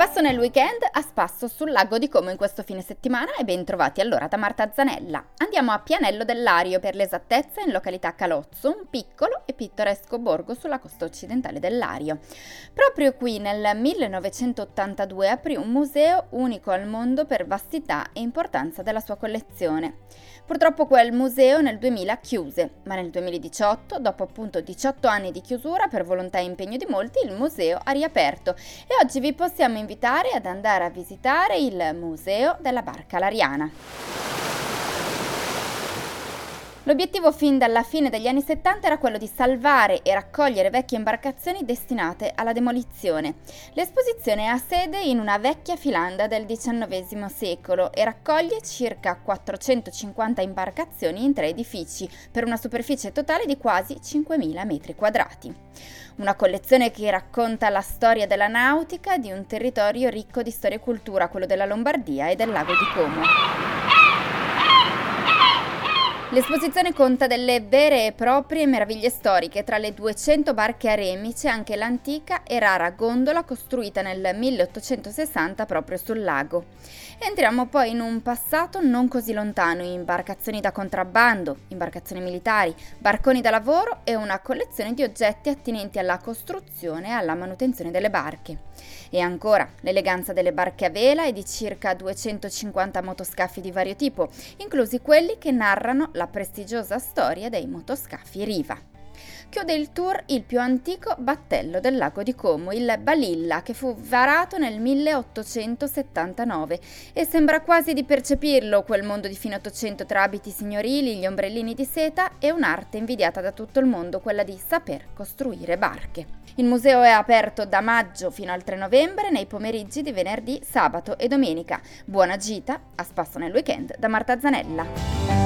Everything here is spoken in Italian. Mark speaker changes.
Speaker 1: Spasso nel weekend, a spasso sul lago di Como in questo fine settimana e ben trovati allora da Marta Zanella. Andiamo a Pianello del Lario per l'esattezza, in località Calozzo, un piccolo e pittoresco borgo sulla costa occidentale del Lario. Proprio qui nel 1982 aprì un museo unico al mondo per vastità e importanza della sua collezione. Purtroppo quel museo nel 2000 chiuse, ma nel 2018, dopo appunto 18 anni di chiusura per volontà e impegno di molti, il museo ha riaperto e oggi vi possiamo invitare ad andare a visitare il Museo della Barca Lariana. L'obiettivo fin dalla fine degli anni 70 era quello di salvare e raccogliere vecchie imbarcazioni destinate alla demolizione. L'esposizione ha sede in una vecchia filanda del XIX secolo e raccoglie circa 450 imbarcazioni in 3 edifici, per una superficie totale di quasi 5.000 metri quadrati. Una collezione che racconta la storia della nautica di un territorio ricco di storia e cultura, quello della Lombardia e del lago di Como. L'esposizione conta delle vere e proprie meraviglie storiche. Tra le 200 barche a remi c'è anche l'antica e rara gondola costruita nel 1860 proprio sul lago. Entriamo poi in un passato non così lontano, imbarcazioni da contrabbando, imbarcazioni militari, barconi da lavoro e una collezione di oggetti attinenti alla costruzione e alla manutenzione delle barche. E ancora, l'eleganza delle barche a vela e di circa 250 motoscafi di vario tipo, inclusi quelli che narrano la prestigiosa storia dei motoscafi Riva. Chiude il tour il più antico battello del lago di Como, il Balilla, che fu varato nel 1879 e sembra quasi di percepirlo quel mondo di fine Ottocento tra abiti signorili, gli ombrellini di seta e un'arte invidiata da tutto il mondo, quella di saper costruire barche. Il museo è aperto da maggio fino al 3 novembre nei pomeriggi di venerdì, sabato e domenica. Buona gita, a spasso nel weekend, da Marta Zanella.